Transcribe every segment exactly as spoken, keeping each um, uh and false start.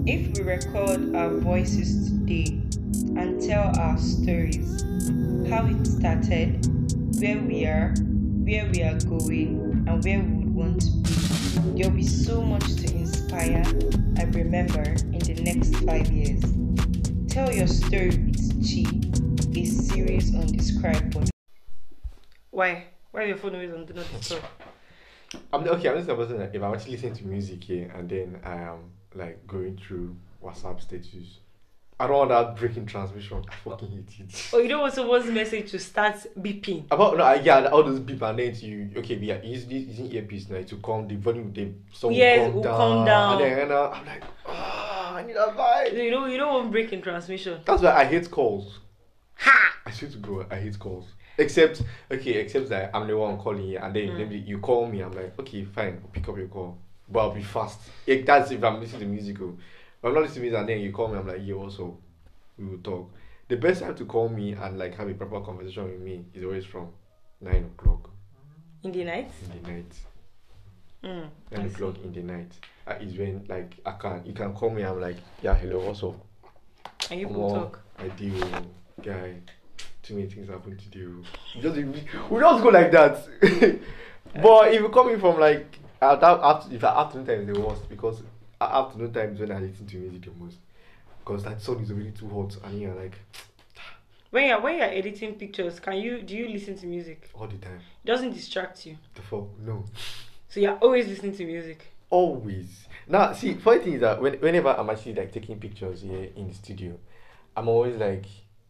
If we record our voices today and tell our stories, how it started, where we are, where we are going, and where we would want to be, there will be so much to inspire and remember in the next five years. Tell your story with Chi, a series on Describe Body. Why? Why your phone always on Do Not Disturb? I'm okay. I'm just a person that if I'm actually listening to music here and then I am like going through WhatsApp status, I don't want that breaking transmission. I fucking hate it. Oh, you don't want someone's message to start beeping? About no, I, yeah, all those beep and then you okay, we are using using earpiece now to calm the volume. The song Yes, will will calm calm down, down. and then uh, I'm like, ah, I need a vibe. You know, you don't want breaking transmission. That's why I hate calls. Ha! I swear to God, I hate calls. Except, okay, except that I'm the one calling you, and then Mm. maybe you call me. I'm like, okay, fine, I'll pick up your call, but I'll be fast. Yeah, that's if I'm listening to music. oh. If I'm not listening to music, and then you call me, I'm like, yeah, also, we will talk. The best time to call me and like have a proper conversation with me is always from nine o'clock In the night? in the night. Mm, Nine I o'clock see. in the night uh, is when like I can you can call me. I'm like, yeah, hello, what's up? And you Omo, will talk. I do, guy. Too many things happen to do. We just we, we just go like that. But if you coming from like at that after if afternoon time is the worst because a- afternoon time is when I listen to music the most because that song is already too hot and you're like When you're when you're editing pictures, can you do you listen to music? all the time. It doesn't distract you. The fuck no. So you're always listening to music. Always. Now, see, funny thing is that when, whenever I'm actually like taking pictures here in the studio, I'm always like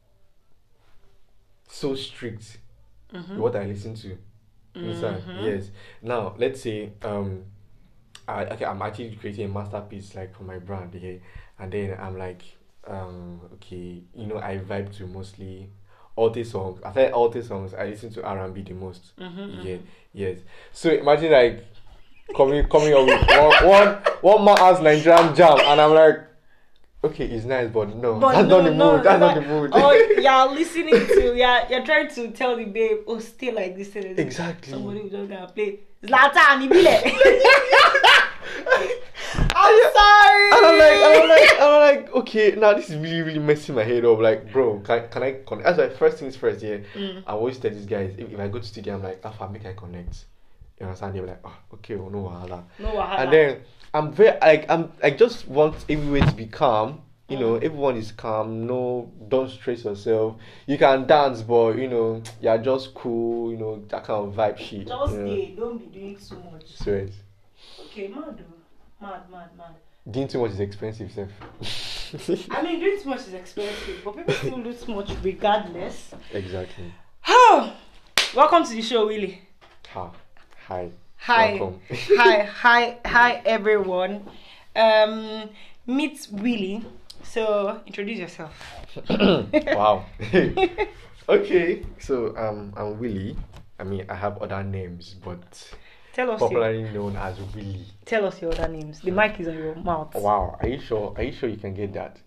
so strict Mm-hmm. with what I listen to. Understand? Mhm. Yes. Now, let's say um, I okay, I'm actually creating a masterpiece like for my brand here, and then I'm like um, okay, you know, I vibe to mostly alt songs. I said alt songs. I listen to R and B the most. Mm-hmm, Yeah. Yes. So imagine like coming coming up with one one one man as Nigerian jam, and I'm like, okay, it's nice, but no, But that's no, not the no, mood. That's not that- the mood. Oh, you're listening to, yeah, you're trying to tell the babe, oh, stay like this. Stay like this. Exactly. Somebody will just gonna play Zlatan Ibile. I'm sorry. And I'm like, and I'm like, and I'm like, okay, now this is really, really messing my head up. Like, bro, can, can I connect? That's like first things first. Yeah, Mm. I always tell these guys if, if I go to studio, I'm like, Alpha, make I connect. You understand? They're like, oh, okay, oh, no wahala. No wahala. And then I'm very like I'm I just want everywhere to be calm. You know, Mm. everyone is calm. No, don't stress yourself. You can dance, but you know, you're just cool. You know, that kind of vibe shit. Just you know? stay. Don't be doing too much. Sweet. Okay, mad, though. Mad, mad, mad. Doing too much is expensive, Seth. I mean, doing too much is expensive, but people still do too much regardless. Exactly. Oh, welcome to the show, Willie. Ha. Hi. Hi, Welcome. hi, hi, hi, everyone. Um, meet Willie. So introduce yourself. Wow. Okay. So um, I'm Willie. I mean, I have other names, but Tell us your, popularly known as Willie. tell us your other names. The mic is on your mouth. Wow. Are you sure? Are you sure you can get that?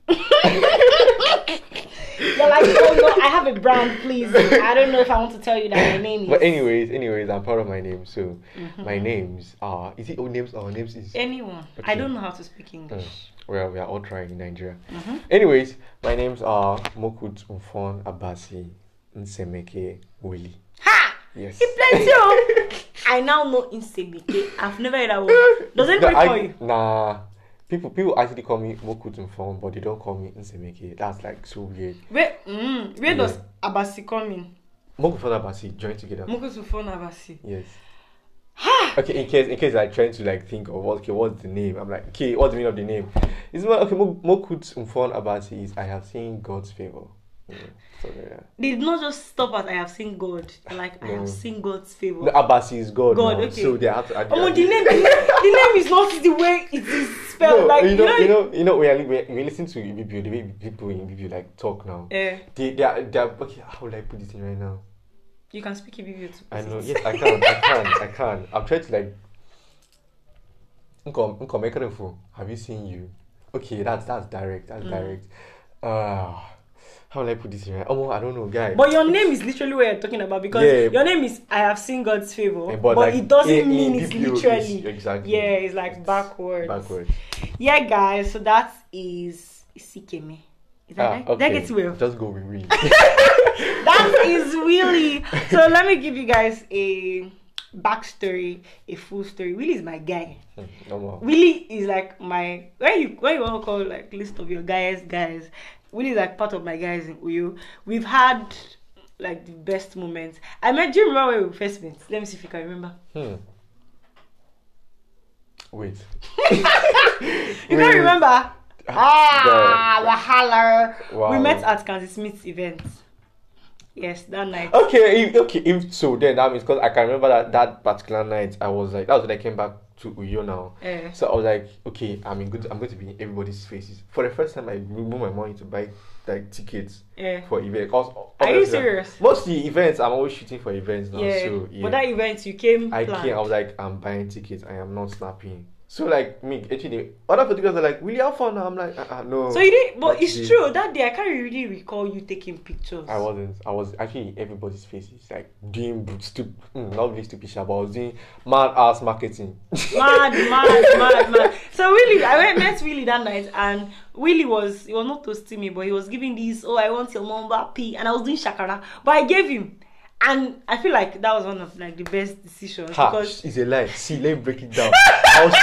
You're like, oh no, I have a brand, please. I don't know if I want to tell you that my name is. But anyways, anyways, I'm proud of my name. So Mhm. my names are. Is it all names? Or names is. Anyone. Okay. I don't know how to speak English. Well, we are all trying in Nigeria. Mm-hmm. Anyways, my names are Mokut Umfon Abasi Nsemeke Willie. Ha! Yes. He plenty oh. I now know Insebike. I've never heard that word. Does anybody No, I- call you? Nah. People people actually call me Mokut Umfon, but they don't call me Nsemeke. That's like so weird. Where, mm, where does Abasi come in? Mokut Umfon Abasi join together. Mokutufon Abasi. Yes. Okay, in case in case I trying to like think of what okay, what's the name? I'm like, okay, what's the meaning of the name? It's more okay, Mo- Mokut Umfon Abasi is I have seen God's favor. Yeah, so, yeah. They did not just stop at I have seen God. Like I No. have seen God's favor. No, Abasi is God. God, now, okay. So they have to add Oh, the name, the name, the name is not the way it is spelled. No, like you know, you you know, know, you know, when we we listen to Ibibio, the way people in Ibibio like talk now. Eh, They, they are, they are, okay, how will I put this in right now? you can speak Ibibio too. I know, yes, I can, I can, I can. I'm trying to like. Nkom, Nkom, Ekerefo, have you seen you? Okay, that's that's direct, that's Mm. direct. Ah, how will I put this in? Oh, I don't know, guy. But your name is literally what you're talking about because Yeah. your name is I have seen God's favor, Yeah, but, but like, it doesn't in- mean in it's B P O is- literally. exactly. Yeah, it's like backwards. Backwards. Yeah, guys. So that is Sikeme. Is that Ah, right? okay. Did I get it well? Just go with me. That is really. So let me give you guys a backstory, a full story. Willie is my guy. No more. Willie is like my when you when you want to call like list of your guys guys. Willie is like part of my guys in Uyo. We've had like the best moments. I met. Do you remember when we first met? Let me see if you can remember. Hmm. Wait. You Wait. don't remember? Ah, the- wahala. Wow. We met at Kansas Smith's event. Yes, that night. Okay, if, okay. If so, then that means because I can remember that that particular night, I was like, that was when I came back to Uyo now. Eh. So I was like, okay, I'm in good. I'm going to be in everybody's faces. For the first time, I removed my money to buy like tickets Yeah. for events. Cause Are you obviously, serious? Most of the events, I'm always shooting for events now. Yeah. So yeah, But that event you came. I planned. came. I was like, I'm buying tickets. I am not snapping. So like me, actually, other photographers are like, "Will you have fun?" I'm like, uh, uh, "No." So you did, but not it's today. true that day I can't really recall you taking pictures. I wasn't. I was actually in everybody's faces, like doing stupid, not really stupid shit, but I was doing mad ass marketing. Mad, mad, mad, mad. So Willie, I went met Willie that night, and Willie was he was not toasting me, but he was giving this. Oh, I want your number, P, and I was doing shakara, but I gave him, and I feel like that was one of like the best decisions Ha, because it's a lie. See, let me break it down. I was,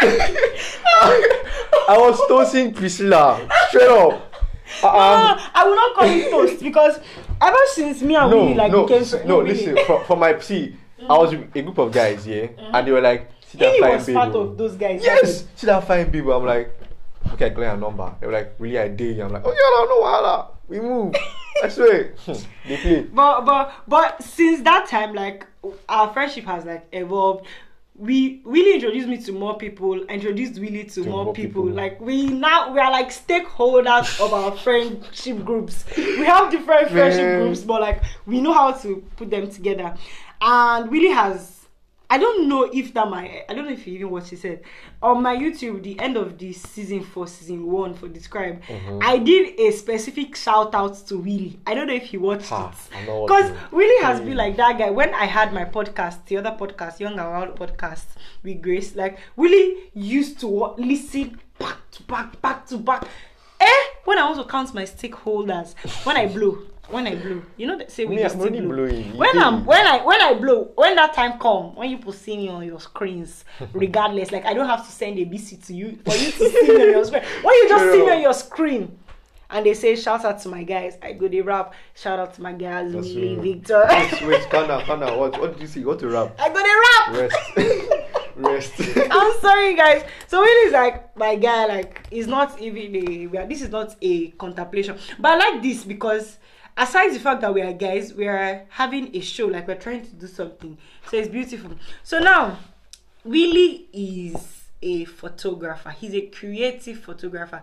I was toasting Priscilla straight up. Uh, um, Ah, I will not call it toast because ever since me and no, Willie like no, became s- friends. no. Listen, for, for my see, I was with a group of guys, yeah, and they were like, "See that Willie fine was babe." part oh." of those guys. Yes, see that fine people. I'm like, okay, I got your number. They were like, really, I did. I'm like, oh yeah, no, no, wahala. We move. I swear. They play. But but but since that time, like our friendship has like evolved. We Willie introduced me to more people, introduced Willie to, To more, more people. people. Like we now we are like stakeholders of our friendship groups. We have different friendship Man. groups, but like we know how to put them together. And Willie has I don't know if that my I don't know if you even what she said on my YouTube. The end of the season for season one for Describe, Mhm. I did a specific shout out to Willie. I don't know if he watched Ha, it I'm not because watching. Willie has been Mm. like that guy. When I had my podcast, the other podcast, Young and Wild podcast with Grace, like Willie used to wa- listen back to back, back to back. Eh? When I want to count my stakeholders, when I blow. When I blow, you know, they say we Me, used I'm to already blow. blowing. You When did. I'm when I when I blow, when that time come, when you put see me on your screens, regardless, like I don't have to send a B C to you for you to see me on your screen. When you just see me on your screen, and they say shout out to my guys, I go they rap. Shout out to my guys, That's Willie, me. Victor. Wait, wait, calm down, calm down. What, what did you see? What to rap? I go they rap. Rest. Rest. I'm sorry, guys. So Willie is like my guy. Like it's not even a. we are- This is not a contemplation, but I like this because aside the fact that we are guys, we are having a show. Like we're trying to do something. So it's beautiful. So now, Willie is a photographer. He's a creative photographer.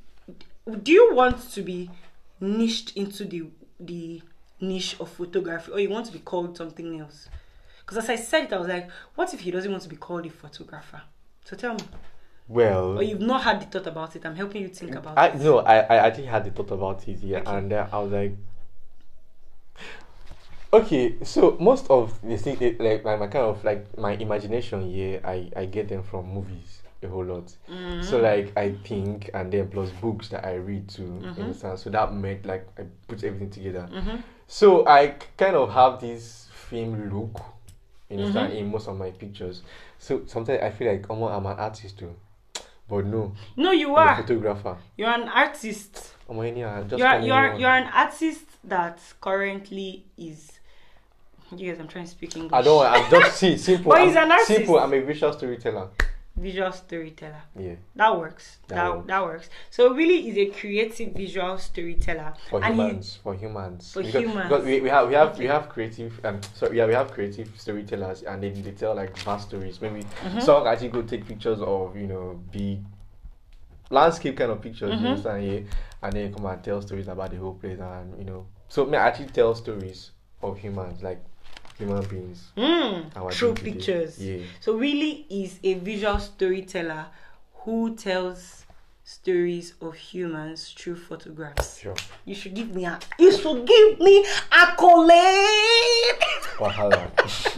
Do you want to be niched into the the niche of photography, or you want to be called something else? Because as I said it, I was like, what if he doesn't want to be called a photographer? So tell me. Well, Or you've not had the thought about it. I'm helping you think about I it. no, I I actually had the thought about it, yeah, Okay. and uh, I was like, okay, so most of the thing, it, like my, my kind of like my imagination, yeah, I I get them from movies a whole lot. Mm-hmm. So like I think, and then plus books that I read too, Mhm. understand? So that made like I put everything together. Mm-hmm. So I k- kind of have this film look, you understand, Mm-hmm. in most of my pictures. So sometimes I feel like, oh, I'm an artist too, but no, No, you I'm a are. photographer. You're an artist. Oh, anyhow, just You are call me you are one. you are an artist that currently is. Yes, I'm trying to speak English. I don't. I'm just see simple. But I'm, he's an artist. Simple. I'm a visual storyteller. Visual storyteller. Yeah, That works. That That works. that works. So really, is a creative visual storyteller. for And he- humans. For humans. For because, humans. Because we, we have we have we Okay. have creative. Um. Sorry. Yeah, we have creative storytellers, and they, they tell like vast stories. Maybe Mhm. some actually go take pictures of you know big landscape kind of pictures. Mhm. You understand? Yeah, and then come and tell stories about the whole place, and you know. So me I actually tell stories of humans, like human beings. Mm, Our true day-to-day. pictures. Yeah. So really is a visual storyteller who tells stories of humans through photographs. Sure. You should give me a you should give me accolade. Wahala.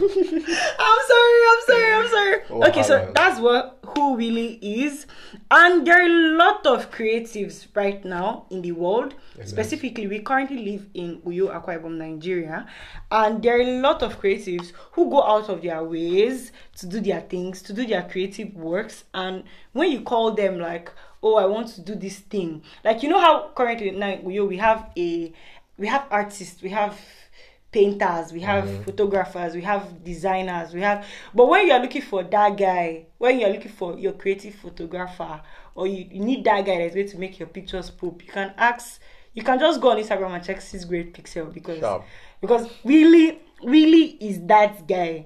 I'm sorry, I'm sorry, I'm sorry. Wahala. Okay, so that's what Who really is. And there are a lot of creatives right now in the world. Yes, Specifically, we currently live in Uyo, Akwa Ibom, Nigeria. And there are a lot of creatives who go out of their ways to do their things, to do their creative works. And when you call them like, oh, I want to do this thing. Like, you know how currently now in Uyo, we have a, we have artists, we have painters, we have Mhm. photographers, we have designers, we have, but when you are looking for that guy, when you are looking for your creative photographer, or you, you need that guy that's going to make your pictures pop, you can ask, you can just go on Instagram and check Six Great Pixel, because Sharp. because really really is that guy.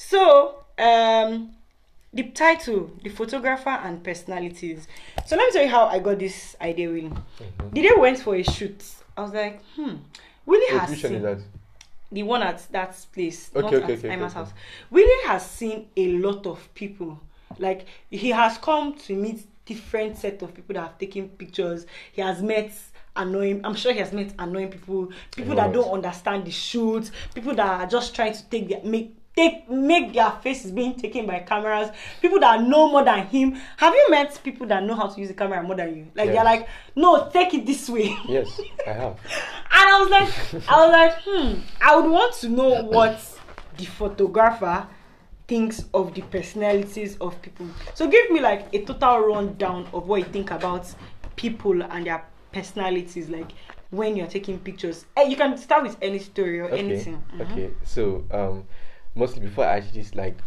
So um the title, The Photographer and Personalities. So let me tell you how I got this idea, really. Mhm. The day we went for a shoot, I was like, hmm, Willie Wait, has which one seen is that? the one at that place, Okay, not okay, at okay, Emma's okay, house. Willie has seen a lot of people. Like, he has come to meet different set of people that have taken pictures. He has met annoying, I'm sure he has met annoying people, people that Yes. don't understand the shoot, people that are just trying to take their make take make their faces being taken by cameras, people that know more than him. Have you met people that know how to use the camera more than you? Like, Yes. they're like, no, take it this way. Yes, I have. And I was like, I was like, hmm, I would want to know what the photographer thinks of the personalities of people. So give me like a total rundown of what you think about people and their personalities, like when you're taking pictures. Hey, you can start with any story or Okay. anything. Mhm. Okay. So um, mostly before I actually just like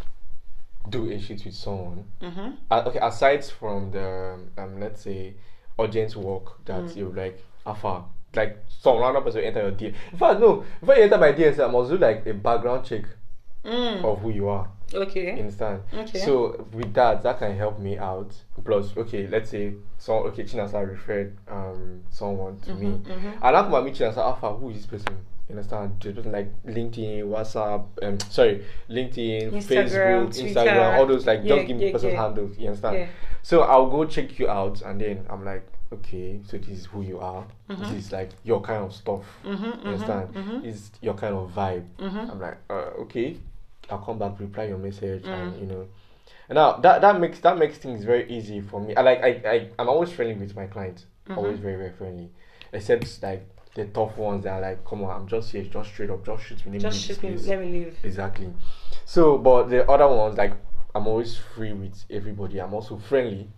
do a shoot with someone. Mhm. Uh, okay. Aside from the um, let's say urgent work that Mm. you like afar, like some random person enter your D M. In fact, no. Before you enter my D M, I must do like a background check Mm. of who you are. Okay. Understand? Okay. So with that, that can help me out. Plus, okay, let's say so okay, Chinasa referred um someone to me. mhm. And after my meet Chinasa, Alpha, who is this person? You understand? This person like LinkedIn, WhatsApp, um sorry, LinkedIn, Instagram, Facebook, Twitter. Instagram, all those like Yeah, just give me yeah, person's yeah. handles. You understand? Yeah. So I'll go check you out, and then I'm like, okay, so this is who you are. This is like your kind of stuff. Mhm, You mhm, understand? mhm. This is your kind of vibe. Mhm. I'm like, uh, okay, I'll come back, reply your message, Mm. and you know. And now that that makes that makes things very easy for me. I like I, I I'm always friendly with my clients. Mhm. Always very very friendly, except like the tough ones that are like, come on, I'm just here, just straight up, just shoot me. let me Just leave shoot me, this place." let me leave. Exactly. So, but the other ones, like, I'm always free with everybody. I'm also friendly.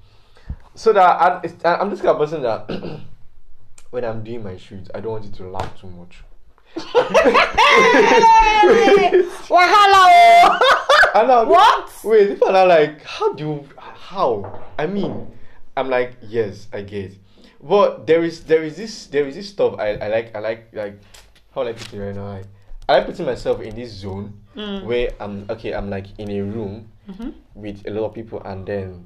So that I, it's, I- I'm this kind of person that when I'm doing my shoots, I don't want it to laugh too much. Wahala! oh! And now, What? Wait, people are like, how do you, how? I mean, I'm like, yes, I get. But there is there is this there is this stuff I, I like I like like how would I put it right now? I, I like putting myself in this zone Mm. where I'm okay, I'm like in a room Mhm. with a lot of people, and then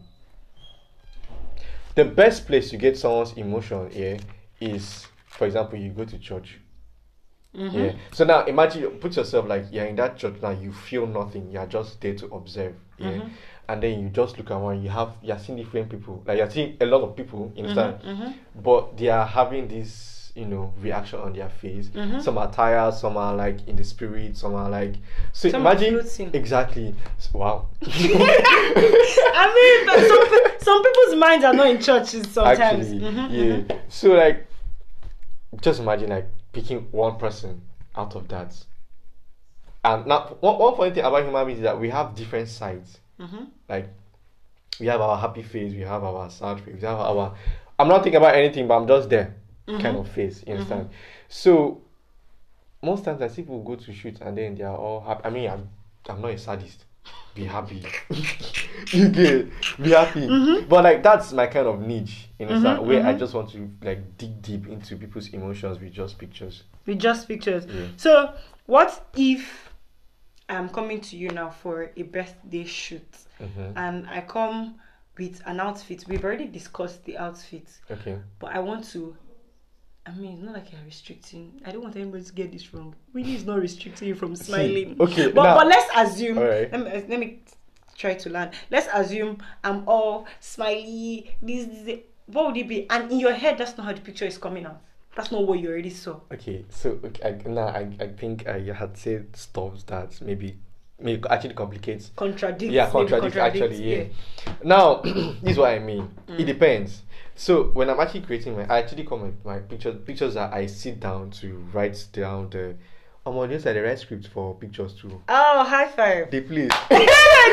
the best place to get someone's emotion here is, for example, you go to church. Mhm. Yeah. So now imagine you put yourself like you're in that church now, you feel nothing, you're just there to observe. Yeah. Mhm. And then you just look around, you have you're seeing different people. Like you're seeing a lot of people, you understand? Mhm. But they are having this, you know, reaction on their face. Mhm. Some are tired, some are like in the spirit, some are like so Some are imagine floating. exactly. Wow. I mean, but some, pe- some people's minds are not in churches sometimes. Actually, Mhm, yeah. mhm. So like, just imagine like picking one person out of that. And now, one, one funny thing about human beings is that we have different sides. Mhm. Like, we have our happy face, we have our sad face, we have our. I'm not thinking about anything, but I'm just there, kind of face. You understand? So, most times I see people go to shoot and then they are all happy. I mean, I'm, I'm not a sadist. Be happy. You get be happy. But like that's my kind of niche, you understand? Mhm, Where I mhm. just want to like dig deep into people's emotions with just pictures. With just pictures. Yeah. So, what if I'm coming to you now for a birthday shoot Mhm. and I come with an outfit? We've already discussed the outfit, Okay. but I want to. I mean, it's not like you're restricting. I don't want anybody to get this wrong. Really, it's not restricting you from smiling. okay, But, now- but let's assume. Alright. Let me, let me try to learn. Let's assume I'm all smiley. This, this. what would it be? And in your head, that's not how the picture is coming out. That's not what you already saw. Okay, so okay, I, now I, I think I had said stuff that maybe may actually complicates. Contradicts. Yeah, maybe contradicts contradicts, actually. Yeah. Now, this is what I mean. It depends. So when I'm actually creating my, I actually call my, my pictures pictures that I sit down to write down the. I'm on this. I write scripts for pictures too. Oh, high five. They play. they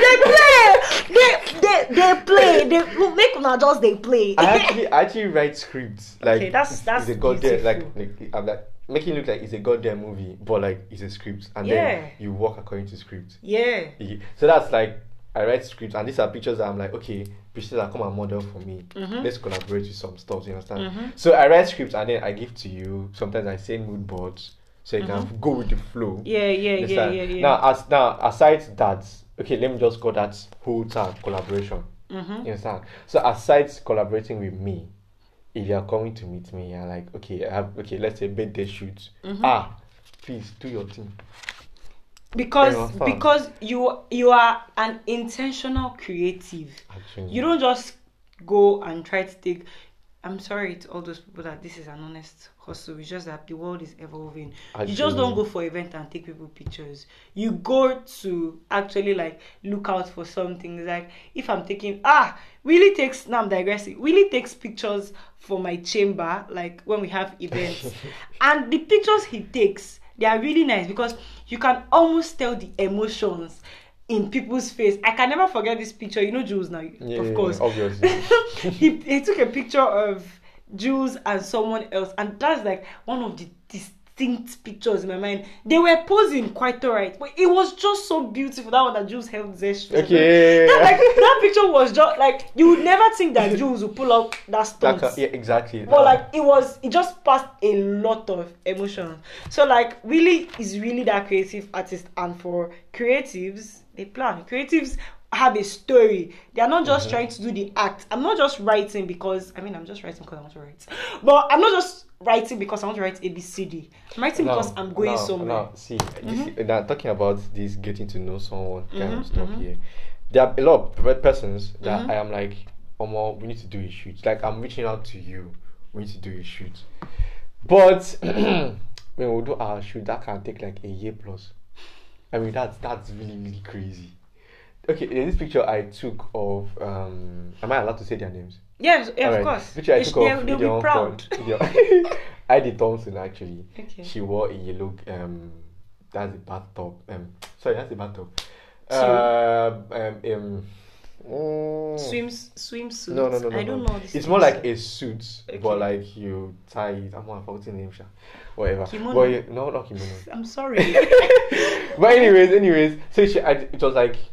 play. They they they play. They make una just they play. I actually I actually write scripts like Okay, that's- it's, that's it's a goddamn like, beautiful. like I'm like making it look like it's a goddamn movie, but like it's a script, and Yeah. then you work according to script. Yeah. Yeah. So that's like I write scripts, and these are pictures that I'm like, okay, Priscilla, come and model for me. Mhm. Let's collaborate with some stuff. You understand? Mhm. So I write scripts, and then I give to you. Sometimes I send mood boards so you can go with the flow. Yeah, yeah, yeah, Understand? yeah, yeah. Now, as now aside that, okay, let me just call that whole time collaboration. Mhm. You understand? So aside collaborating with me, if you are coming to meet me, you're like, okay, I have okay, let's say birthday shoot. Mhm. Ah, please do your thing. Because Yeah, fun. because you you are an intentional creative. Actually, You don't just go and try to take. I'm sorry to all those people that this is an honest hustle. It's just that the world is evolving. You just Actually. don't go for event and take people pictures. You go to actually like look out for something. Like if I'm taking ah Willie takes now I'm digressing. Willie takes pictures for my chamber like when we have events, and the pictures he takes they are really nice because you can almost tell the emotions in people's face. I can never forget this picture. You know Jules now, yeah, of course. obviously. he, he took a picture of Jules and someone else, and that's like one of the distinct pictures in my mind. They were posing quite alright, but it was just so beautiful. That one that Jules held Zesh. Okay. That, like, that picture was just like you would never think that Jules would pull out that That stunt. ca- yeah, exactly. But Uh, like it was, it just passed a lot of emotions. So like really is really that creative artist, and for creatives, they plan. Creatives have a story. They are not just trying to do the act. I'm not just writing because I mean I'm just writing because I want to write. But I'm not just writing because I want to write A B C D. I'm writing now- because I'm going now, somewhere. Now, see, this, now talking about this getting to know someone kind Mhm, of stuff mhm. here. There are a lot of pe- persons that Mhm. I am like, Omo, we need to do a shoot. Like I'm reaching out to you, we need to do a shoot. But when we do our shoot, that can take like a year plus. I mean, that's that's really really crazy. Okay, in this picture I took of um, am I allowed to say their names? Yes, yeah, of Alright, course. Picture I They, took they, of they'll be Gideon proud. Ford. Gideon- Heidi Thompson actually. Okay. She wore a yellow um that's a bathtub. Um sorry, that's a bathtub. Suit. Uh, um, um mm, Swims, swimsuit. No, no, no, no. I don't no. know. This It's more like things. a suit, Okay. but like you tie it. I'm not forgetting the name, sha. Whatever. Kimono. But you, no, not kimono. I'm sorry. But anyways, anyways, so she, I, it was like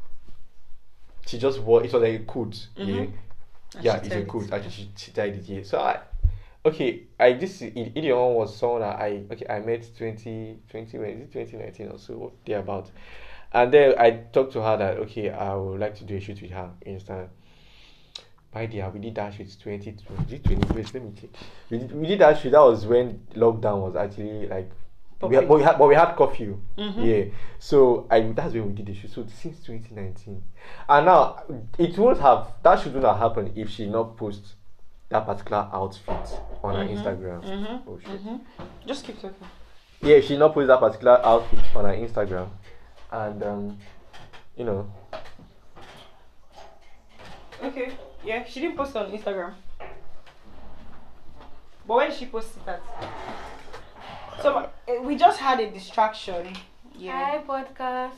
she just wore. It was like a coat. Yeah. Mhm. And Yeah, she it's a tied coat. it. Actually, she, she tied it here. So I, okay, I this Idiom was someone that I okay I met twenty twenty when is it twenty nineteen or so there about, and then I talked to her that okay I would like to do a shoot with her. You understand? By the way, we did that shoot twenty twenty. Wait, let me check. We did, we did that shoot. That was when lockdown was actually like. We had, but we had, but we had curfew. Mhm. Yeah. So I that's when we did the shoot. So since twenty nineteen, and now it won't have that should not have happened if she not post that particular outfit on her Instagram. Mhm. Oh shit. Mhm. Just keep talking. Yeah, she not post that particular outfit on her Instagram, and um, you know. Okay. Yeah, she didn't post it on Instagram. But when did she post it at? So uh, we just had a distraction. Yeah. Hi podcast.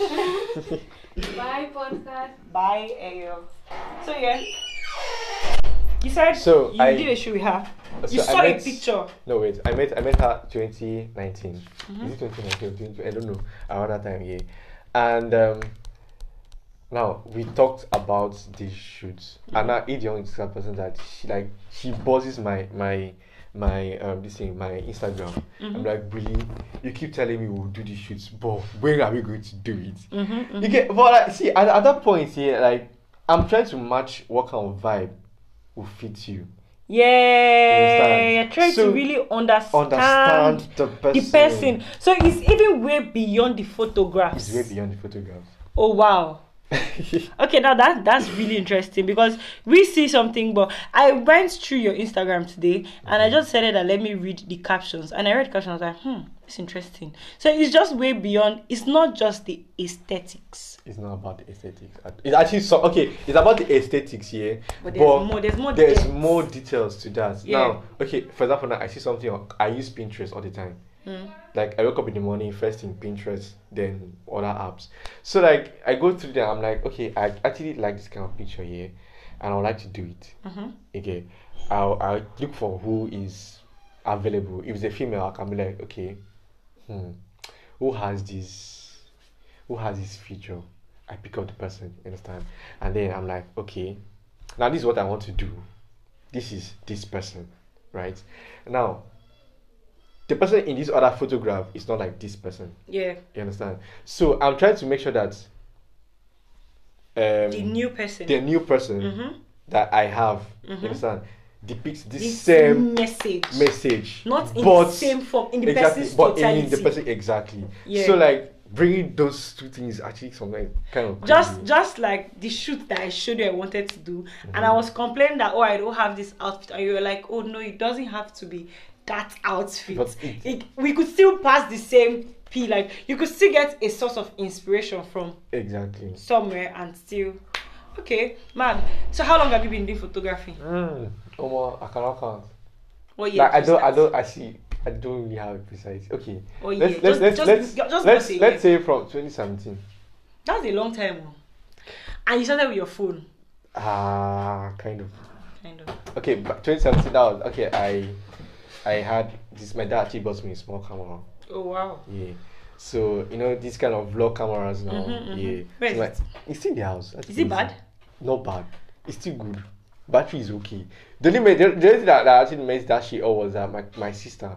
Bye podcast. Bye, Ayo. So yeah. You said So, you I- did a shoot with her. You So I saw a met- picture. No wait, I met I met her twenty nineteen. Mhm. Is it twenty nineteen or twenty? I don't know. Around that time, yeah. And um, now we talked about these shoots, and now Idiom is a person that she like she buzzes my my my um this thing my Instagram. I'm like, really? You keep telling me we'll do these shoots, but when are we going to do it? Mm-hmm, You get, but like, see, at, at that point here, like, I'm trying to match what kind of vibe will fit you. Yeah, understand? you're trying So, to really understand, Understand the person. the person. So it's even way beyond the photographs. It's way beyond the photographs. Oh wow. Okay, now that that's really interesting because we see something, but I went through your Instagram today and I just said that let me read the captions, and I read the captions. I was like, hmm, it's interesting. So it's just way beyond. It's not just the aesthetics. It's not about the aesthetics. It's actually so okay. It's about the aesthetics here, But there's more. There's more. there's depth. more details to that. Yeah. Now, okay, for example, now I see something. On, I use Pinterest all the time. Mm. Like I wake up in the morning, first in Pinterest, then other apps. So like I go through there, I'm like, okay, I actually like this kind of picture here, and I would like to do it. Mm-hmm. Okay, I'll I'll look for who is available. If it's a female, I can be like, okay, hmm, who has this, who has this feature? I pick up the person, you understand? And then I'm like, okay, now this is what I want to do. This is this person, right? Now, the person in this other photograph is not like this person. Yeah. You understand? So I'm trying to make sure that um, The new person. the new person Mm-hmm. that I have, Mhm. you understand, depicts this This same message. message, Not in but the same form, in the exactly, person's but totality. in the person exactly. Yeah. So like bringing those two things actually something kind of just crazy. just like the shoot that I showed you I wanted to do, and I was complaining that, oh, I don't have this outfit, and you were like, oh no, it doesn't have to be that outfit. But it- It- we could still pass the same P, like you could still get a source of inspiration from exactly. somewhere and still okay, man. So how long have you been doing photography? Mm. Omo, I cannot count. What year? Like I did you don't, I start? don't, I see, I don't really have a precise. Okay, What let's year? let's Just- let's just- let's just- just let's, say let's year. say from twenty seventeen. That's a long time, oh. And you started with your phone, Ah, kind of. kind of. Okay, but twenty seventeen. That was okay. I I had this. My dad actually bought me a small camera. Oh wow. Yeah. So you know these kind of vlog cameras now. Mhm, mhm. Yeah. Where So is my- it? It's in the house. That's Is it easy. bad? Not bad. It's still good. Battery is okay. The only ma- the, the only thing that, that actually made that shit up was that my my sister.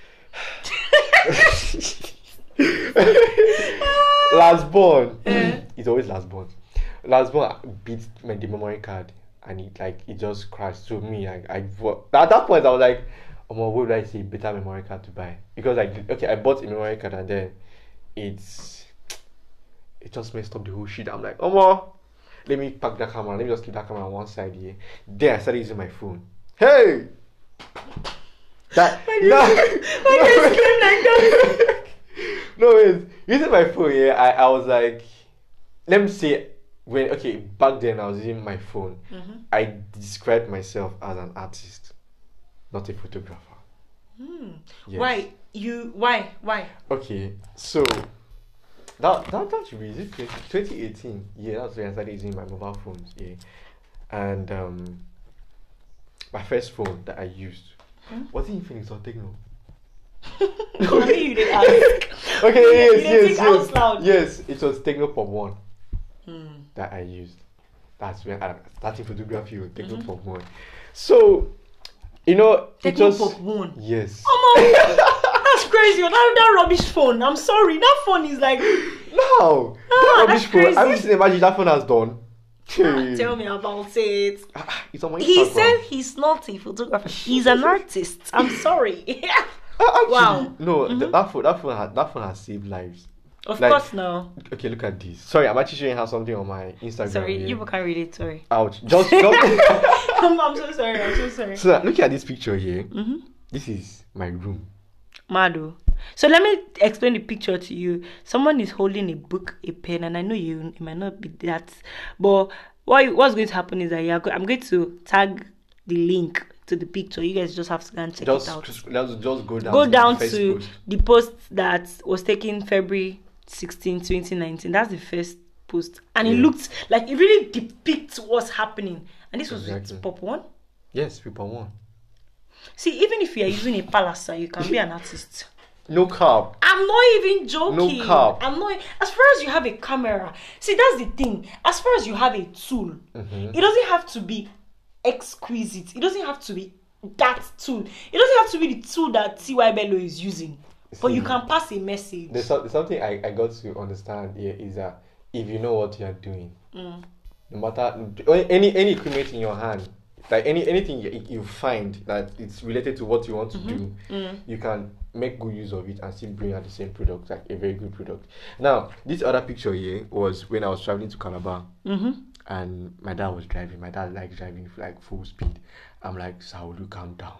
Last born. It's always last born. Last born beat my the memory card and it like it just crashed. So me, I, I at that point I was like, oh my, what would I say? Better memory card to buy because like okay, I bought a memory card and then it's it just messed up the whole shit. I'm like, oh my, let me pack that camera. Let me just keep that camera on one side here. Then I started using my phone. Hey, that Why do you- no, why do you scream like that? no, wait. Using my phone, yeah, I, I was like, let me say, when, okay, back then I was using my phone. Mhm. I described myself as an artist, not a photographer. Hmm. Yes. Why you? Why? Why? Okay, so, that, that, that should be, is it twenty eighteen? Yeah, that's when I started using my mobile phones, yeah. And, um, my first phone that I used, Hmm? was it Infinix or Techno? I mean, you didn't ask. Okay, You yes, didn't yes, think out yes. loud. Yes, it was Techno Pop One Hmm. that I used. That's when I started photography with Techno Mhm. Pop One. So, you know, it Techno was Pop One. yes. Oh my, that's crazy. That, that rubbish phone. I'm sorry. That phone is like. No, Ah, that that's rubbish phone. I crazy. wish the imagine that phone has done. Ah, tell me about it. Ah, it's on my He Instagram. said he's not a photographer. He's an artist. I'm sorry. Ah, actually, Wow. no, th- Mhm. that phone, that phone, has, that phone has saved lives. Of Like- course, no. Okay, look at this. Sorry, I'm actually showing her something on my Instagram. Sorry, here. you can't read it. Sorry. Ouch. Just, just. I'm, I'm so sorry. I'm so sorry. So, look at this picture here. Mm-hmm. This is my room. Mado. So let me explain the picture to you. Someone is holding a book, a pen, and I know you it might not be that, but what what's going to happen is that you are go- I'm going to tag the link to the picture. You guys just have to go and check Just, it out. just, let's just go down. Go to down the first to post. the post that was taken February sixteenth, twenty nineteen. That's the first post, and it Yeah. looked like it really depicts what's happening. And this was Exactly. with Pop One. Yes, people want. See, even if you are using a palace, you can be an artist. No cap. I'm not even joking. No cap. I'm not. As far as you have a camera, see, that's the thing. As far as you have a tool, Mhm. it doesn't have to be exquisite. It doesn't have to be that tool. It doesn't have to be the tool that T Y Bello is using. But you See, can pass a message. There's, so- there's something I, I got to understand here is that if you know what you're doing, Mm. no matter any any equipment in your hand, like any anything you, you find that it's related to what you want to do, Mm. you can make good use of it and still bring out the same product, like a very good product. Now, this other picture here was when I was traveling to Calabar. Mm-hmm. And my dad was driving. My dad likes driving like full speed. I'm like, Saulu, calm down.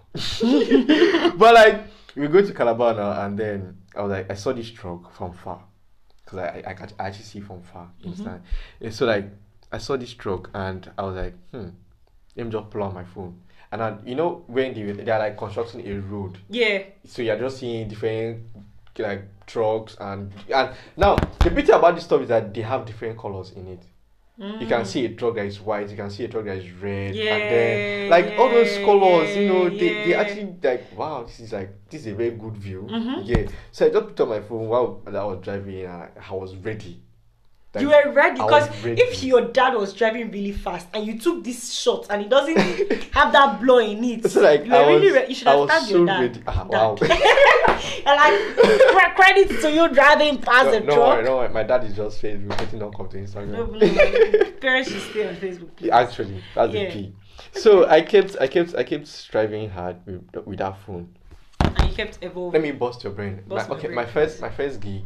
But like, we go to Calabar now, and then I was like, I saw this truck from far, because I, I, I can actually see from far. You understand? And so like, I saw this truck, and I was like, hmm, let me just pull out my phone. And I, you know, when they they are like constructing a road, Yeah. so you're just seeing different like trucks, and and now the beauty about this stuff is that they have different colors in it. You can see a truck that is white, you can see a truck that is red, Yeah, and then like all those colors, you know, they, they yeah. actually like, wow, this is like this is a very good view. Mhm. Yeah. So I just put on my phone while I was driving, and I was ready. Like, You were ready I because was ready. if your dad was driving really fast and you took this shot and it doesn't have that blow in it, So like you were I was, really re- you should I have was tagged so your dad. ready. Ah, Dad. wow. And like cre- credit to you driving past no, the no truck. worry, no worry. My dad is just Facebook. Letting not come to Instagram. No, no, no. Parents should stay on Facebook. Please. Actually, that's Yeah. the key. So I kept, I kept, I kept striving hard with, with that phone. And you kept evolving. Let me bust your brain. Bust my, my okay, brain, my please. first, my first gig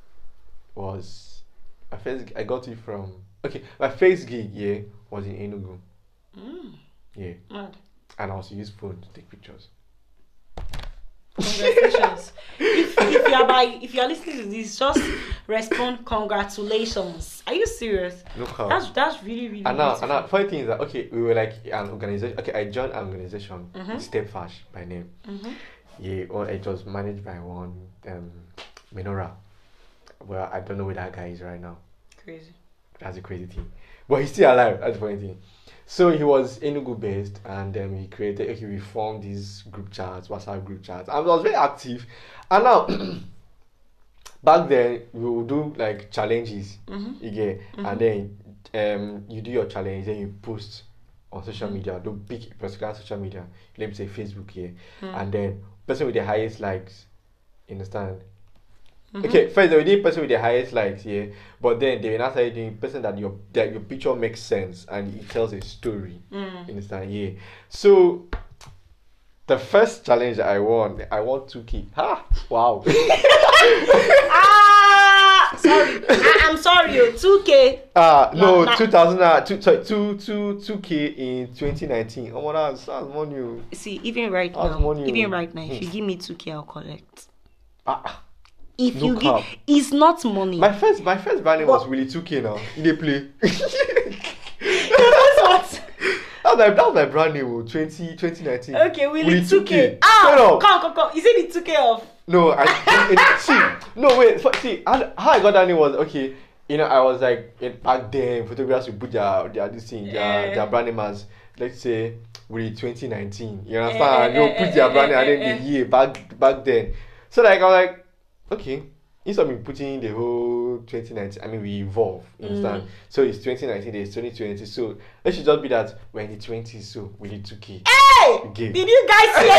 was my first. I got it from. Okay, my first gig, yeah, was in Enugu. Mm, Yeah, mad. and I also used phone to take pictures. Congratulations. if if you are by if you are listening to this, just respond congratulations. Are you serious? Look how. That's that's really really. And now, and beautiful. now, funny thing is that okay, we were like an organization. Okay, I joined an organization, Mhm. Stepfash by name. Mhm. Yeah, well, it was managed by one um, Menora. Well, I don't know where that guy is right now. Crazy. That's a crazy thing, but he's still alive. That's the funny thing. So he was Enugu based, and then we created. Okay, we formed these group chats, WhatsApp group chats, and I was very active. And now, back then, we would do like challenges. Mhm. You get, and then um, you do your challenge, then you post on social media. Do big particular social media. Let me say Facebook here, and then person with the highest likes. You understand? Okay, first they were doing person with the highest likes, yeah. But then they were not started doing person that your that your picture makes sense and it tells a story. Mm. You understand? Yeah. So the first challenge I won, I won two K. Ha! Wow. Ah, sorry. I, I'm sorry. oh, two K. Ah no, Nah, nah. two thousand uh, two sorry, two two two K in twenty nineteen. Oh, that's that's money. oh. See, even right That's now, money, even oh. right now, if you give me two K, I'll collect. Ah, If No you cap. give, it's not money. my first my first branding was But- really two K now. In the play. That's what. That was my, that was my brand name, oh, twenty, twenty nineteen. Okay, we Willy need two K. Straight Ah, up. come, come, come. Is it the two K of? No, I it, it- see. No, wait. So, see, how, how I got that name was okay. You know, I was like in, back then, photographers would put their their this thing, their, Eh. their brand name as let's say with twenty nineteen. You Eh, understand? eh, you eh, put their eh, brand name eh, and then eh, the year back back then. So like I was like, okay. Instead of me putting the whole twenty nineteen, I mean we evolve. You understand? Mm. So it's twenty nineteen, there's twenty twenty. So it should just be that we're in the twenties, so we need two K. Hey! Okay. Did you guys hear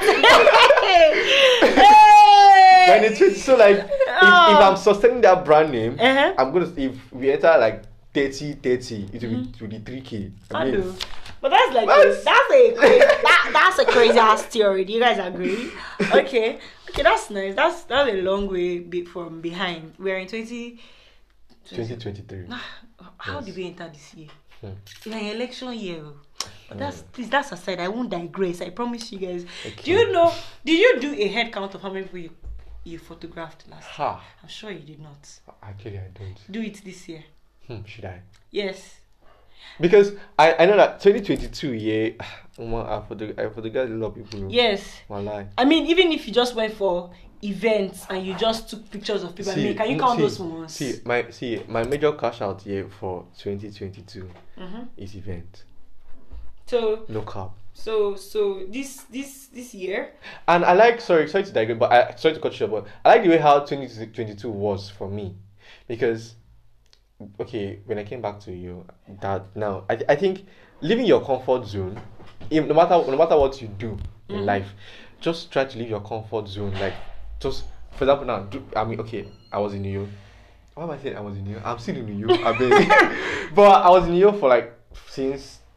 that? When hey! it's twenty, so like if, if I'm sustaining that brand name, Uh-huh. I'm gonna if we enter like thirty, thirty, it will be to the three K. I mean, do. But that's like What? a, that's a crazy, that, that's a crazy ass theory. Do you guys agree? Okay, okay, that's nice. That's that's a long way be, from behind. We're in twenty. twenty twenty-three. How Yes. did we enter this year? Hmm. We're in election year. oh. But that's please that's aside. I won't digress. I promise you guys. Okay. Do you know? Did you do a head count of how many people you you photographed last? Ha. I'm sure you did not. Actually, I don't. Do it this year. Hmm, should I? Yes. Because I, I know that twenty twenty-two, yeah, I photographed I photographed a lot of people. Yes. Walai. I mean, even if you just went for events and you just took pictures of people, I mean, can you mm, count see, those ones? See, my see my major cash out here for twenty twenty-two Mm-hmm. is event. So, No cap. so, so this this this year. And I like sorry, sorry to digress, but I sorry to cut you short, but I like the way how twenty twenty-two was for me, because okay, when I came back to you, that now I I think leaving your comfort zone, if, no matter no matter what you do in Mhm. life, just try to leave your comfort zone. Like just for example now, do, I mean okay, I was in New York. Why am I saying I was in New York? I'm still in New York. I mean, but I was in New York for like since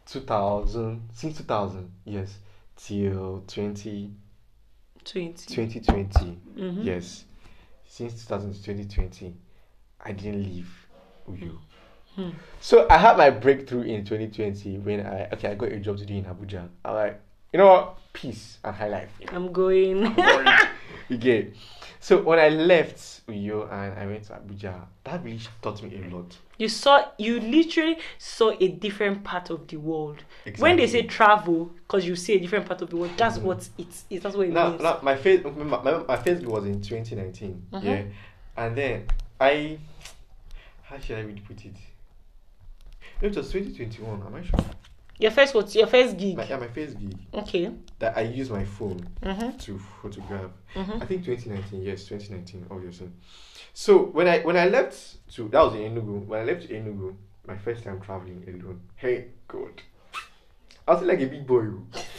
two thousand, since two thousand, yes, till twenty twenty. twenty twenty, Mhm. yes, since two thousand to twenty twenty, I didn't leave Uyo. Hmm. So I had my breakthrough in twenty twenty when I okay I got a job to do in Abuja. I'm like, you know what, peace and high life. I'm going. You get. So when I left Uyo and I went to Abuja, that really taught me a lot. You saw, you literally saw a different part of the world. When they say Exactly. travel, because you see a different part of the world, that's Mhm. what it's, it's that's what it Now, means. now my face, my, my, my Facebook was in twenty nineteen, Mhm. yeah, and then I, how should I really put it? It was twenty twenty-one. Am I sure? Your first what? Your first gig. My, yeah, my first gig Okay. that I used my phone Mhm. to photograph. Mhm. I think twenty nineteen. Yes, twenty nineteen. Obviously. So when I when I left to that was in Enugu. When I left to Enugu, my first time traveling alone. Hey God, I was like a big boy.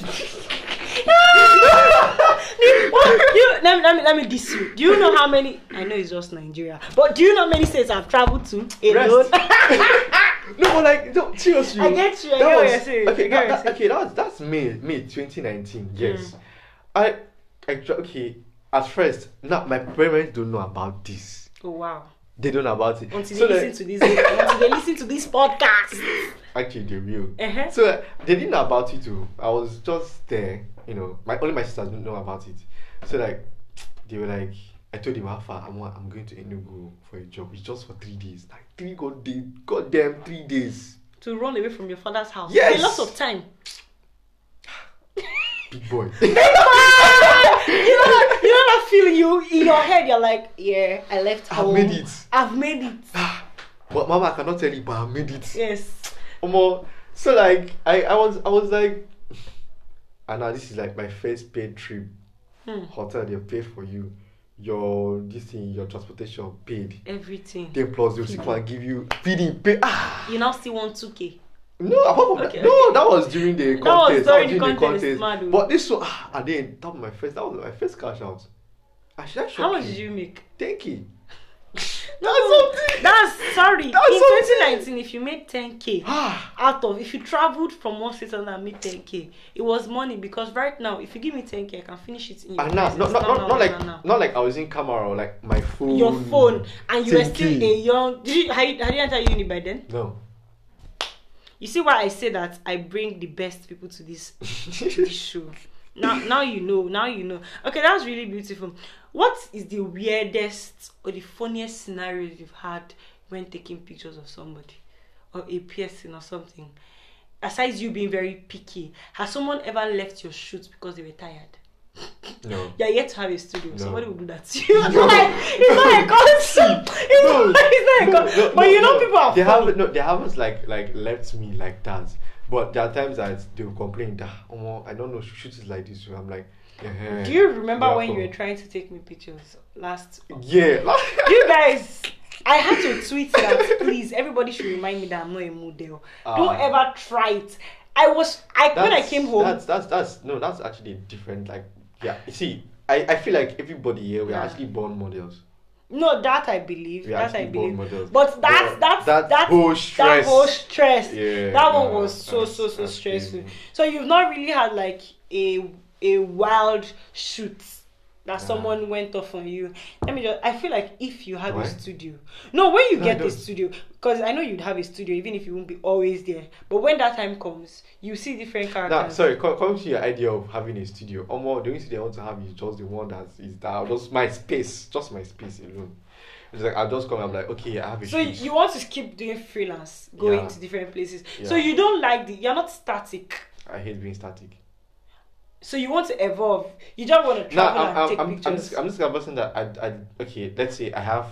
you, let, me, let me let me diss you. Do you know how many? I know it's just Nigeria, but do you know how many states I've traveled to alone? No, but like, no, seriously. I get you. I that get what was- you're saying. I Okay, get what that, you're that, saying. okay, that was that's May May twenty nineteen. Yes, Mm. I, I tra- okay. At first, now my parents don't know about this. Oh wow! They don't know about it. Until So they like- listen to this, until they listen to this podcast. Actually, they will. Uh-huh. So uh, they didn't know about it too. I was just there, you know. My only my sisters didn't know about it. So like, they were like, I told them how far I'm. I'm going to Enugu for a job. It's just for three days. Like three god day, goddamn three days. To run away from your father's house. Yes. A lot of time. Big boy. you know that, you know that feeling you in your head. You're like, yeah, I left I've home. made it. I've made it. But Mama, I cannot tell you, but I made it. Yes. Omo, so like I, I was I was like, and now this is like my first paid trip. Hmm. Hotel they pay for you, your this thing, your transportation paid. Everything. Then plus they'll still come and give you feeding pay. Ah, You now still want two K. no, apart from Okay, that, no, that was during the That was contest. during the during contest, mad oh. But this one, ah, and then that was my first. That was my first cash out. I should have How much did you make? Thank you. No, something. that's sorry. That's in something. twenty nineteen, if you made ten K Ah, out of, if you traveled from one state to another and made ten K, it was money because right now, if you give me ten K, I can finish it in your and now, presence. not, not, No, not, no, not no, like no, no. not like I was in camera or like my phone. Your phone, and you were ten K. still a young. Did you? Had you, had you entered uni by then? No. You see why I say that I bring the best people to this, to this show. Now, now you know. Now you know. Okay, that's really beautiful. What is the weirdest or the funniest scenarios you've had when taking pictures of somebody or a piercing or something? Aside you being very picky, has someone ever left your shoot because they were tired? No. You're yet to have a studio. No. Somebody will do that to you. It's not like it's not a concept. It's No. not, it's not a No, concept. no, But no, you know no. people are They funny. haven't no, they haven't like like left me like that. But there are times that they will complain that oh, I don't know shoot is like this. So I'm like, eh, Do you remember yeah, when you come. were trying to take me pictures last? Yeah. You guys, I had to tweet that please everybody should remind me that I'm not a model. Don't Ah. ever try it. I was I when I That's- came home. That's that's that's no, that's actually different. Like yeah, you see, I, I feel like everybody here we're Yeah. actually born models. No, that I believe. We're That I actually born believe. models. But that's But that's that that's whole that stress. whole stress. Yeah, that one nah, was so that's- so so that's stressful. crazy. So you've not really had like a a wild shoot that Nah. someone went off on you. Let me just. I feel like if you have Why? a studio, no, when you No, I get a don't. studio, because I know you'd have a studio even if you won't be always there. But when that time comes, you see different characters. Now, sorry, come, come to your idea of having a studio. Or more, the only studio I want to have is just the one that is that just my space, just my space alone. It's like I'll just come. I'm like, okay, I have a So shoot. you want to keep doing freelance, going Yeah. to different places. Yeah. So you don't like the. You're not static. I hate being static. So you want to evolve. You don't want to No, travel I'm, and I'm, take I'm, I'm pictures. just, I'm just a person that I, I, okay, let's say I have,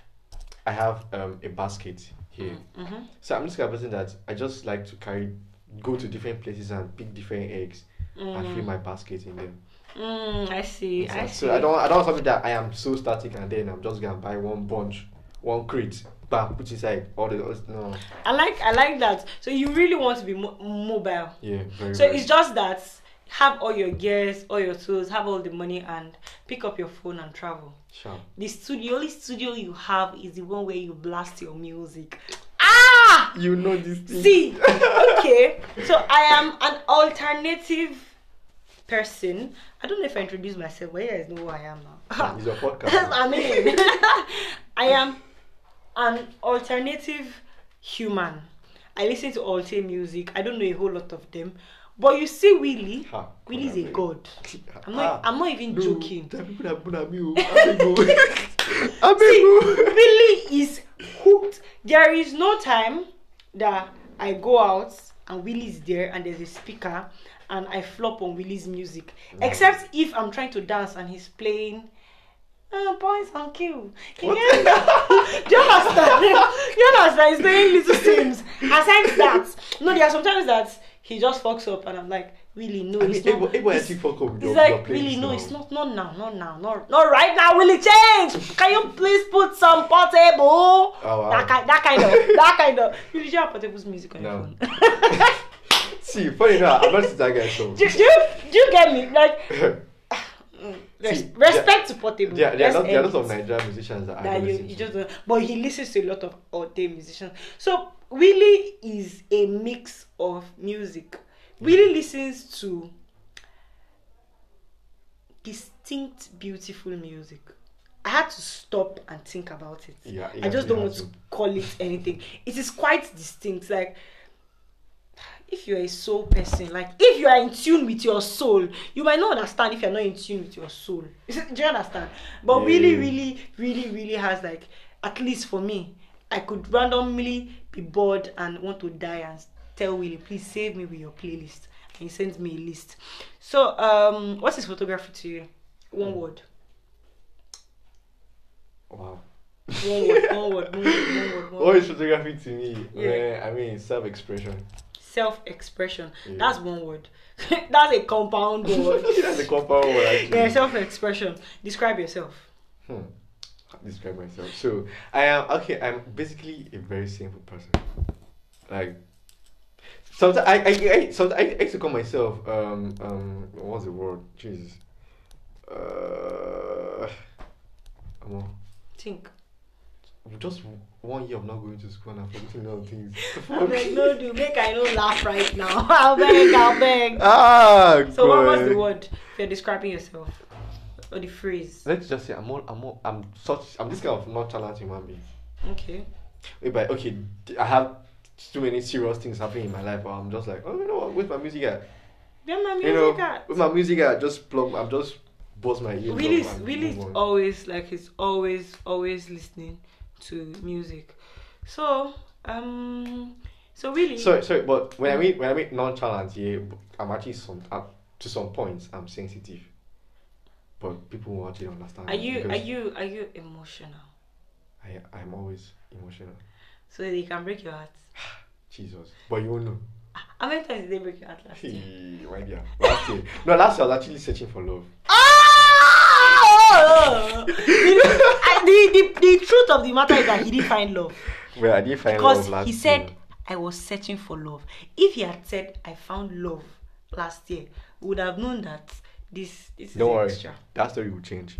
I have um a basket here. Mm-hmm. So I'm just a person that I just like to carry, go to different places and pick different eggs and fill my basket in them. Mm, I see. I see. So I don't, I don't want something that I am so static and then I'm just gonna buy one bunch, one crate, bam, put inside all the, no, I like. I like that. So you really want to be mo- mobile. yeah, very. So very. it's just that have all your gears, all your tools, have all the money, and pick up your phone and travel. Sharp. The studio, only studio you have is the one where you blast your music. Ah! Ah! You know this thing. See, okay. So I am an alternative person. I don't know if I introduced myself, but you guys know who I am now. It's your podcast. I mean, I am an alternative human. I listen to Alte music. I don't know a whole lot of them. But you see, Willie, Ha, Willie is a God, god. I'm not. I'm not even no, joking. tell people that put me. I beg you. I beg See, you. Willie is hooked. There is no time that I go out and Willie's there and there's a speaker and I flop on Willie's music. No. Except if I'm trying to dance and he's playing uh, Boys on Cue. You What? know? Do you understand? You understand? He's playing Little Sims. Aside that, no, there are sometimes that he just fucks up and I'm like, really, no, I mean, it's not. everybody- everybody it's- actually fuck up with It's your- like, your really, playlist no, now. it's not, not now, not now, not, not right now, will it change? Can you please put some Portable? Oh, wow. That kind, that kind of, that kind of. You literally have Portable's music on your No. phone. See, funny enough, I'm not to that guy song. do, do, you, do you get me? Like, res- See, respect to Portable. There, there, are Let's not, there are end lots of it. Nigerian musicians that, I That don't you, listen you to. just don't. But he listens to a lot of Alte musicians. So Willie is a mix of music. Willie listens to distinct, beautiful music. I had to stop and think about it. Yeah, I yeah, just you don't have want to to. call it anything. It is quite distinct. Like, if you're a soul person, like if you are in tune with your soul, you might not understand if you're not in tune with your soul. Do you understand? But Yeah. really, really, really, really has, like, at least for me, I could randomly be bored and want to die and tell Willie, please save me with your playlist. And he sends me a list. So, um, what's his photography to you? One word. Wow. One word, one word, one word, one word, one What word. is photography to me? Yeah. Man, I mean, self-expression. Self-expression. Yeah. That's one word. That's a compound word. That's a compound word, actually. Yeah, self-expression. Describe yourself. Hmm. Describe myself. So I am okay. I'm basically a very simple person. Like sometimes I I I sometimes I, I used to call myself um um what's the word? Jesus. Uh, come on. Think. Just one year of not going to school and I'm forgetting all things. I beg, no, do make I don't laugh right now. I'll beg, I'll beg. Ah. So what was God. the word if you're describing yourself? Or the phrase? Let's just say I'm more, I'm more, I'm such I'm this kind of nonchalant human being. Okay. Wait, but okay, I have too many serious things happening in my life, but I'm just like, oh, you know what, with my music at? Yeah, my music You know, at. with my music at, just plug, I'm just bust my ears. Willie's, up and Willie's move on. always, like, he's always, always listening to music. So, um, so really. Sorry, sorry, but when I mean when I mean nonchalant, yeah, I'm actually some uh, to some points I'm sensitive, but people won't actually understand. Are that you, are because you, are you emotional? I I'm always emotional. So they can break your heart. Jesus, but you won't know. How many times did they break your heart last year? Hey, my dear. Last year, no, last year I was actually searching for love. Ah! the, I- the, the, the truth of the matter is that he didn't find love. Well, I didn't find Because love last he year. said, I was searching for love. If he had said, I found love last year, we would have known that this, this is Don't worry, extra. that story will change.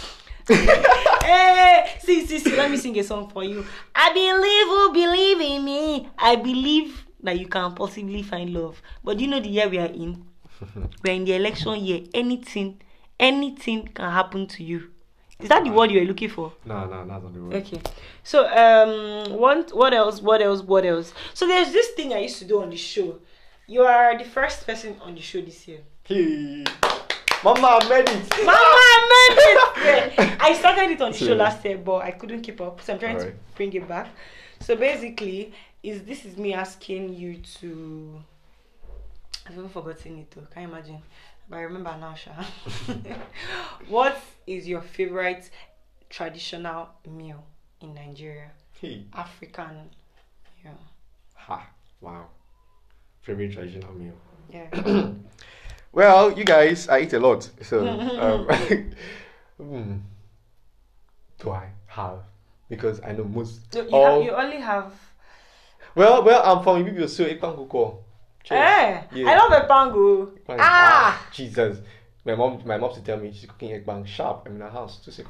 Hey, see, see, see, let me sing a song for you. I believe you believe in me. I believe that you can possibly find love. But do you know the year we are in? We're in the election year. Anything, anything can happen to you. Is that the word you were looking for? No, no, that's not the word. Okay. So, um, what, what else? What else? What else? So there's this thing I used to do on the show. You are the first person on the show this year. Hey, Mama, I made it. Mama, I made it! Yeah. I started it on the show Serious? last year, but I couldn't keep up, so I'm trying to Alright. bring it back. So basically, is this is me asking you to. I've even forgotten it though. Can you imagine? But I remember now, Sha. What is your favorite traditional meal in Nigeria? Hey, African. Yeah. ha, wow. Favorite traditional meal. Yeah. Well, you guys, I eat a lot, so um, hmm, do I have? Because I know most. So you, all, have, you only have. well, well, I'm from Ibibio, so Ekpankoko. Eh, I love a pango. Ah! Jesus, my mom, my mom used to tell me she's cooking egg bang sharp. I'm in her house, two seconds.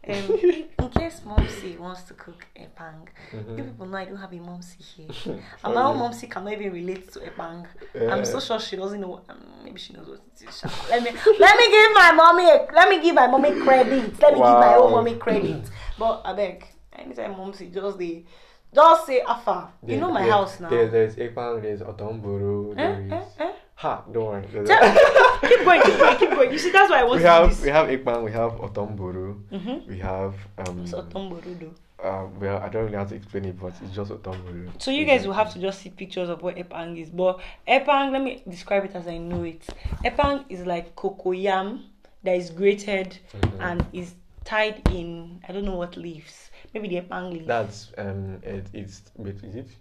Um, in case Momsy wants to cook epang, Mhm. you people know I don't have a Momsy here. Sorry. And my own Momsy cannot even relate to epang. Yeah. I'm so sure she doesn't know. What, um, maybe she knows what it is. sha. Let me let me give my mommy a, let me give my mommy credit. Let me give my Wow. own mommy credit. But I beg, anytime Momsy just the just say afa. You know my There- house now. There, there's Epang, there's Otomboro, Eh, there is... eh, eh. Ha, don't worry. There's- keep going, keep going, keep going. You see, that's why I want we to do have this. we have Ekpan, we have Otomboro, Mhm. we have um So Otomboro do. uh, well I don't really know how to explain it, but it's just Otomboro. So you guys will have to just see pictures of what epang is. But epang, let me describe it as I know it. Epang is like cocoyam that is grated Mhm. and is tied in I don't know what leaves. Maybe the epang leaf. That's um it, it's wait, is it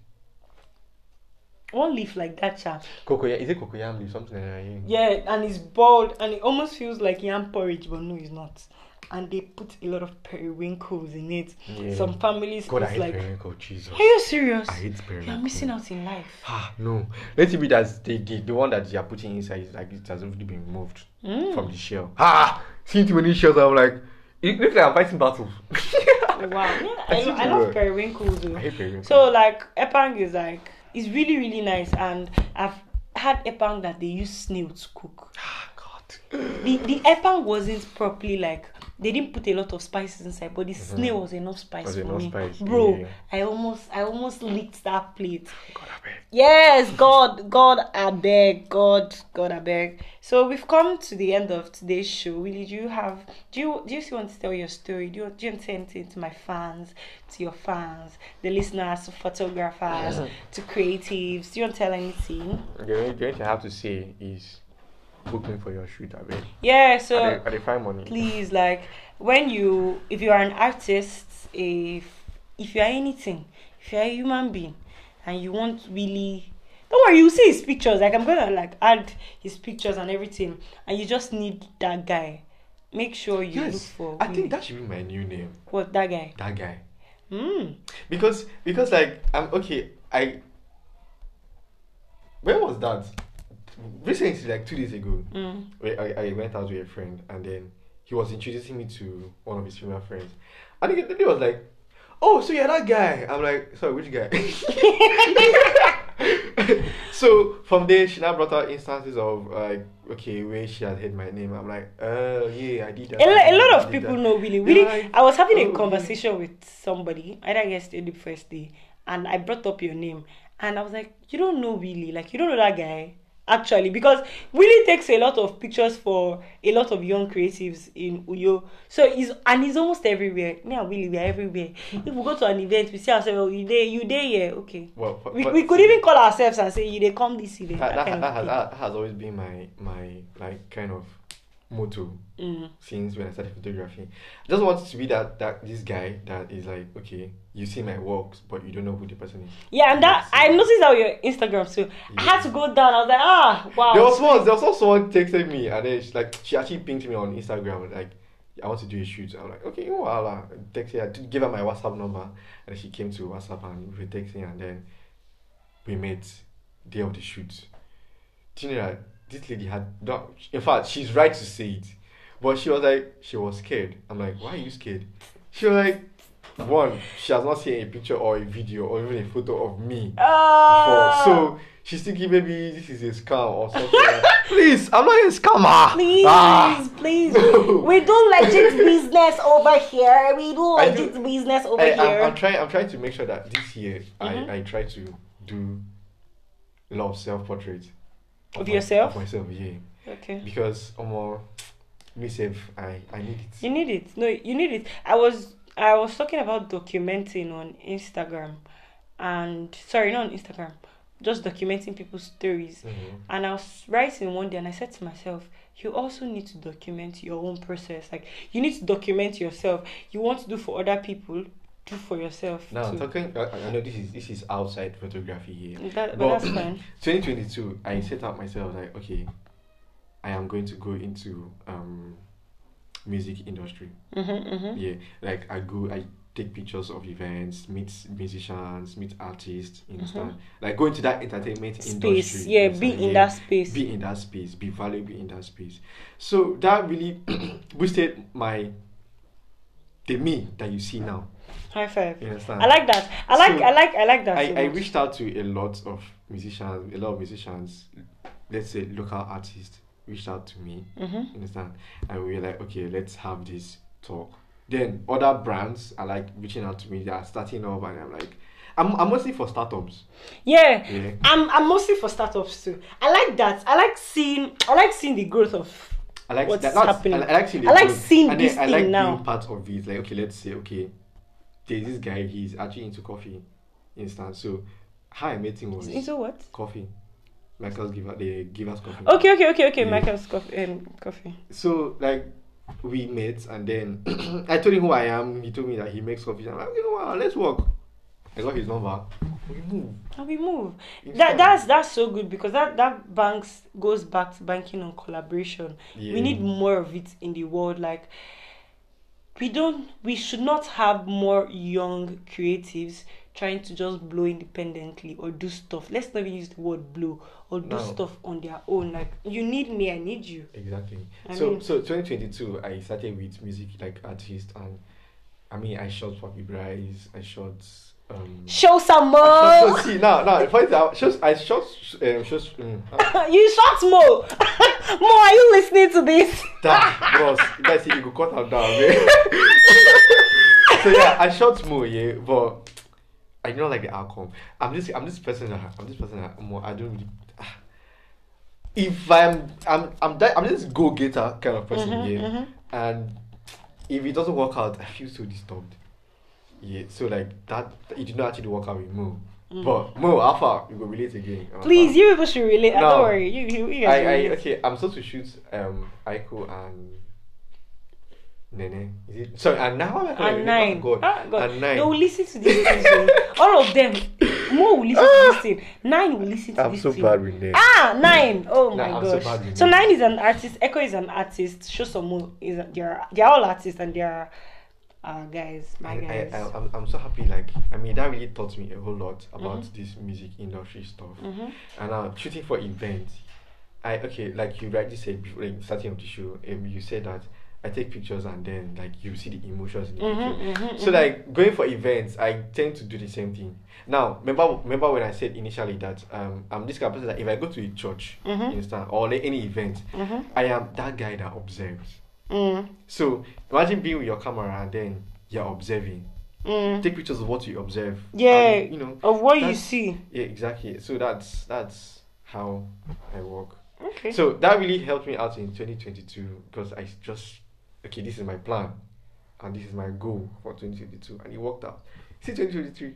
One leaf like that, cha. cocoyam? Is it cocoyam leaf? Something like that. Yeah, and it's boiled and it almost feels like yam porridge, but no, it's not. And they put a lot of periwinkles in it. Yeah. Some families God, I it's hate like. periwinkle. Jesus. Are you serious? I hate You're periwinkle. missing out in life. Ah no. Let it be that the, the the one that you are putting inside is like it has already been removed Mm. from the shell. Ah, seeing too many shells, I'm like, it looks like I'm fighting battles. Wow. Yeah, I, I see I you love well. periwinkles though. I hate periwinkle. So like epang is like it's really really nice, and I've had epang that they use snail to cook. Ah God. The the epang wasn't properly like they didn't put a lot of spices inside, but the Mhm. snail was enough spice Was for enough me, spice, bro. yeah. I almost I almost licked that plate. God, I beg. Yes, God, God, I beg, God, God, I beg. So we've come to the end of today's show. Willie, do you have, do you, do you still want to tell your story? Do you, do you want to say anything to my fans, to your fans, the listeners, to photographers, to creatives? Do you want to tell anything? The only the only thing I have to say is book me for your shoot, I beg. Yeah. So I dey- I dey find money. please, like, when you, if you are an artist, if if you are anything, if you are a human being, and you want really, don't worry, you see his pictures. Like I'm gonna like add his pictures and everything, and you just need that guy. Make sure you look Yes, for. I Willie. think that should be my new name. What that guy? That guy. Mm. Because because like I'm okay. I when was that? Recently, like two days ago, Mm. where I, I went out with a friend, and then he was introducing me to one of his female friends, and he, he was like, "Oh, so you're that guy?" I'm like, "Sorry, which guy?" So from there, she now brought out instances of like, okay, where she had heard my name. I'm like, "Oh yeah, I did that." A, lo- I a did lot that, of I did people that." know Willie. They're Willie, like, I was having "Oh, a really?" conversation with somebody, either yesterday or the first day, and I brought up your name, and I was like, "You don't know Willie, like you don't know that guy." Actually, because Willie takes a lot of pictures for a lot of young creatives in Uyo, so he's and he's almost everywhere. Me and Willie, we are everywhere. If we go to an event, we see ourselves, oh, you there, you there, yeah, okay. Well, but- We, but we could see, even call ourselves and say, you they come this event. that, That, that, kind that, of has, thing. that has always been my my like kind of motto Mm. since when I started photography. I just want it to be that that this guy that is like, okay, you see my works, but you don't know who the person is. Yeah, and that Yes, I yes. noticed that on your Instagram too. I had to go down. I was like, ah, wow. There was once, there was also someone texted me, and then she, like she actually pinged me on Instagram, like, I want to do a shoot. I'm like, okay, voila. Text her, I did give her my WhatsApp number, and she came to WhatsApp and we were texting, and then we met day of the shoot. Do you know that this lady had not? In fact, she's right to say it, but she was like, she was scared. I'm like, why are you scared? She was like, one, she has not seen a picture or a video or even a photo of me Ah. before. So she's thinking maybe this is a scam or something. Like, please, I'm not a scammer. Please, Ah. please. No. We do legit business over here. We do I legit do- business over I, here. I'm, I'm trying. I'm trying to make sure that this year Mhm. I, I try to do a lot of self portraits Of yourself? Of myself, yeah. Okay. Because um, myself, I I need it. You need it. No, you need it. I was I was talking about documenting on Instagram, and sorry, not on Instagram, just documenting people's stories. Mhm. And I was writing one day, and I said to myself, you also need to document your own process. Like you need to document yourself. You want to do for other people, do for yourself Now too. talking, I, I know this is this is outside photography here. That, but But- that's fine. twenty twenty-two, I set up myself like, okay, I am going to go into um music industry. Mm-hmm, mm-hmm. Yeah, like I go, I take pictures of events, meet musicians, meet artists. You understand? Like go into that entertainment Space, industry. yeah, you be understand? in Yeah, that space. be in that space, be valuable in that space. So that really boosted my the me that you see now. High five. You understand? I like that. I like. So, I like. I like that. I, so I much. reached out to a lot of musicians, a lot of musicians, let's say local artists reached out to me, Mhm. understand? And we were like, okay, let's have this talk. Then other brands are like reaching out to me, they are starting up, and I'm like, I'm, I'm mostly for startups. Yeah. Yeah. I'm. I'm mostly for startups too. I like that. I like seeing. I like seeing the growth of. I like What's that. That's, happening? I, I like seeing, the I like growth. seeing and this then I like thing now. being part of it. Like, okay, let's say, okay, there's this guy, he's actually into coffee, instant. So, how I met him was Into what? coffee. Michael's give they give us coffee. Okay. Okay. Okay. Okay. Yeah. Michael's coffee. Um, coffee. So like we met, and then I told him who I am. He told me that he makes coffee. I'm like, you know what? Let's work. I got his number. We move. And we move. It's That fine. that's that's so good because that that banks goes back to banking on collaboration. Yeah. We need more of it in the world. Like we don't. We should not have more young creatives trying to just blow independently or do stuff. Let's not even use the word blow or do No. stuff on their own. Like you need me, I need you. Exactly. I so mean- so twenty twenty-two, I started with music like artist, and I mean I shot Poppy Bryce. I shot. Um, Show some I shot, more. no, see now now the point is I shot I shot um, shot um, ah, You shot Mo. Mo, are you listening to this? that bros guys you go cut am down. Man. So yeah, I shot more, yeah, but I don't like the outcome. I'm this I'm this person that I'm this person that more I don't really. ah. If I'm I'm I'm that I'm this go getter kind of person, Mhm, yeah, mhm. and if it doesn't work out, I feel so disturbed. Yeah, so like that it did not actually work out with Mo, but Mo Alpha we will relate again. Mm. Please, you people should relate. No. Don't worry. You you, you guys I, will I relate. okay. I'm supposed to shoot um Aiko and Nene. Is it? Sorry, and now I'm And nine. God. Ah, God. And nine. They will listen to this thing. so all of them. Mo will listen to this thing. Nine will listen to I'm this so thing. bad with names. Ah, nine. Oh Nah, my I'm so gosh. bad with So, names. nine is an artist. Echo is an artist. Show some more is a, they're they're all artists and they're uh guys. My I, guys. I, I, I'm, I'm so happy. Like, I mean, that really taught me a whole lot about Mm-hmm. this music industry stuff. Mhm. And now, shooting for events, I okay, like you rightly said before, like, starting of the show, um, you said that I take pictures and then like you see the emotions in the Mhm, picture. mhm, So mhm. like going for events, I tend to do the same thing. Now, remember, remember when I said initially that um, I'm this kind of person that if I go to a church, Mhm. you understand, or like any event, Mhm. I am that guy that observes. Mm. So imagine being with your camera and then you're observing. Mm. Take pictures of what you observe. Yeah. and, you know. Of what you that's- see. Yeah, exactly. So that's that's how I work. Okay. So that really helped me out in twenty twenty-two because I just okay, this is my plan, and this is my goal for twenty twenty-two, and it worked out. See twenty twenty-three.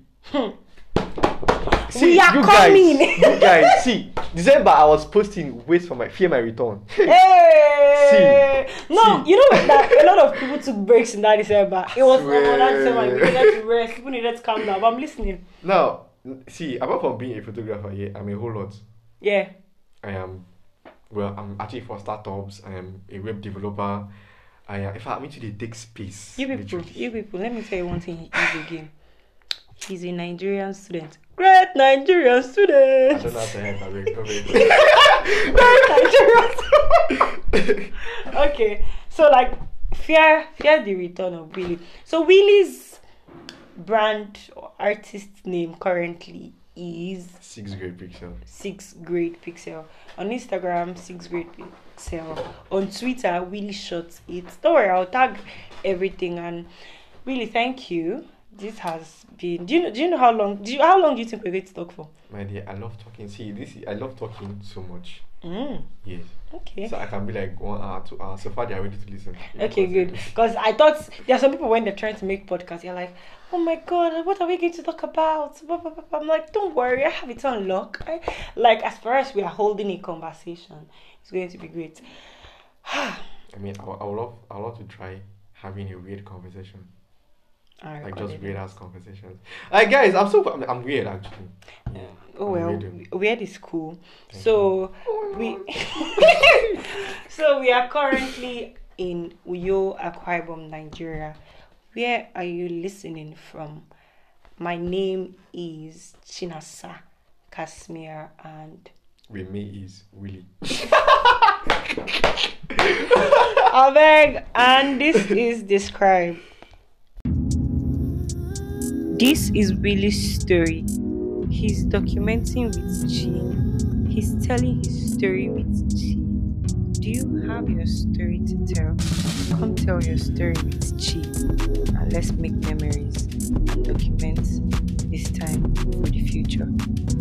We are you coming. Guys, you guys, see, December I was posting wait for my fear my return. Hey! No, See. you know that a lot of people took breaks in that December. It was Swear. oh, that December. We needed to rest. People needed to calm down. But I'm listening. Now, see, apart from being a photographer, yeah, I'm a whole lot. Yeah. I am, well, I'm actually for startups. I am a web developer. I am, in fact, I'm into the tech space. You people, literally. you people. Let me tell you one thing. He is again. He's a Nigerian student. Great Nigerian I student. don't know how to help. I mean, Nigerian. Okay, so like fear, fear the return of Willie. So Willie's brand or artist name currently is Six grade pixel. Six Grade Pixel. On Instagram, Six Grade Pixel. On Twitter, Willie Shots It. Don't worry, I'll tag everything. And really, thank you. This has been. Do you know? Do you know how long? Do you how long do you think we're going to talk for? My dear, I love talking. See, this is, I love talking so much. Mm, Yes. okay. So I can be like one hour, two hours. So far, they are ready to listen. Okay, good. Because I thought there are some people when they're trying to make podcasts, they're like, "Oh my god, what are we going to talk about?" Blah, blah, blah, blah. I'm like, "Don't worry, I have it on lock." I, like as far as we are holding a conversation, it's going to be great. I mean, I, would- I would love, I would love to try having a weird conversation, I like just recorded weird it. ass conversations. Like guys, I'm so, I'm, I'm weird actually. Yeah. Oh I'm well, weird. weird is cool. Thank So we, so we are currently in Uyo, Akwa Ibom, Nigeria. Where are you listening from? My name is Chinasa Kasmir, and With me is Willie. Abeg, and this is Describe. This is Willie's story. He's documenting with Chi. He's telling his story with Chi. Do you have your story to tell? Come tell your story with Chi. And let's make memories and document this time for the future.